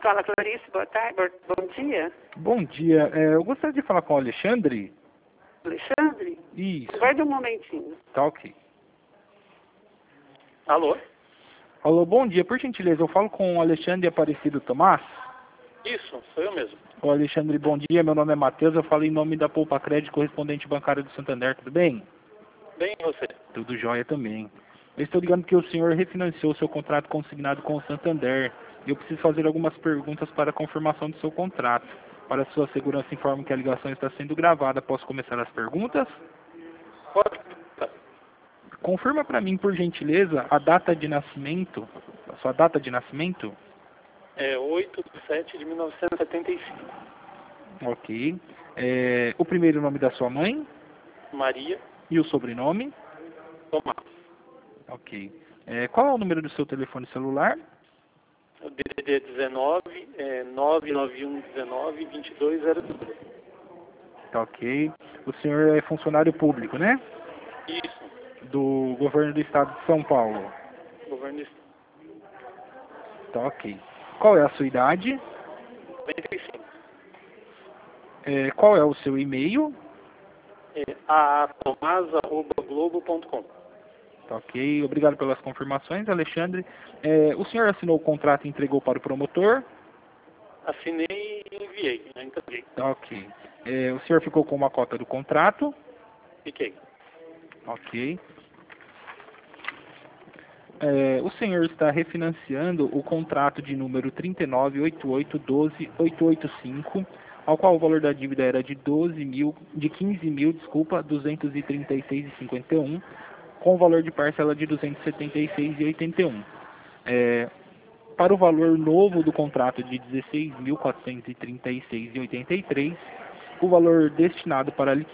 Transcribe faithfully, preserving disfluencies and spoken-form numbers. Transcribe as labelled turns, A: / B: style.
A: Fala, Clarice, boa tarde, bo- bom dia.
B: Bom dia. É, eu gostaria de falar com o Alexandre.
A: Alexandre?
B: Isso.
A: Guarda um momentinho.
B: Tá ok.
C: Alô?
B: Alô, bom dia. Por gentileza, eu falo com o Alexandre Aparecido Tomás.
C: Isso, sou eu mesmo.
B: Ô, Alexandre, bom dia. Meu nome é Matheus. Eu falo em nome da Poupa Crédito, correspondente bancário do Santander. Tudo bem?
C: Bem, e você?
B: Tudo jóia também. Eu estou ligando que o senhor refinanciou seu contrato consignado com o Santander. E eu preciso fazer algumas perguntas para a confirmação do seu contrato. Para sua segurança, informo que a ligação está sendo gravada. Posso começar as perguntas?
C: Pode.
B: Confirma para mim, por gentileza, a data de nascimento, a sua data de nascimento.
C: É oito de sete de mil novecentos e setenta e cinco.
B: Ok. É, o primeiro nome da sua mãe
C: Maria
B: e o sobrenome.
C: Tomás.
B: Ok. É, qual é o número do seu telefone celular?
C: O D D D dezenove, é nove nove um dezenove, vinte e dois zero dois.
B: Tá ok. O senhor é funcionário público, né?
C: Isso,
B: Do governo do estado de São Paulo.
C: governo do estado.
B: Tá ok. Qual é a sua idade?
C: noventa e cinco.
B: É, qual é o seu e-mail?
C: É aatomás arroba globo ponto com.
B: Tá ok. Obrigado pelas confirmações, Alexandre. É, o senhor assinou o contrato e entregou para o promotor?
C: Assinei e enviei, né? Entreguei.
B: Tá ok. É, o senhor ficou com uma cópia do contrato?
C: Fiquei.
B: Ok. É, o senhor está refinanciando o contrato de número trinta e nove, oitenta e oito, doze, oitocentos e oitenta e cinco, ao qual o valor da dívida era de doze mil, de quinze mil, desculpa, duzentos e trinta e seis e cinquenta e um, com o valor de parcela de duzentos e setenta e seis e oitenta e um. É, para o valor novo do contrato de dezesseis mil, quatrocentos e trinta e seis e oitenta e três, o valor destinado para a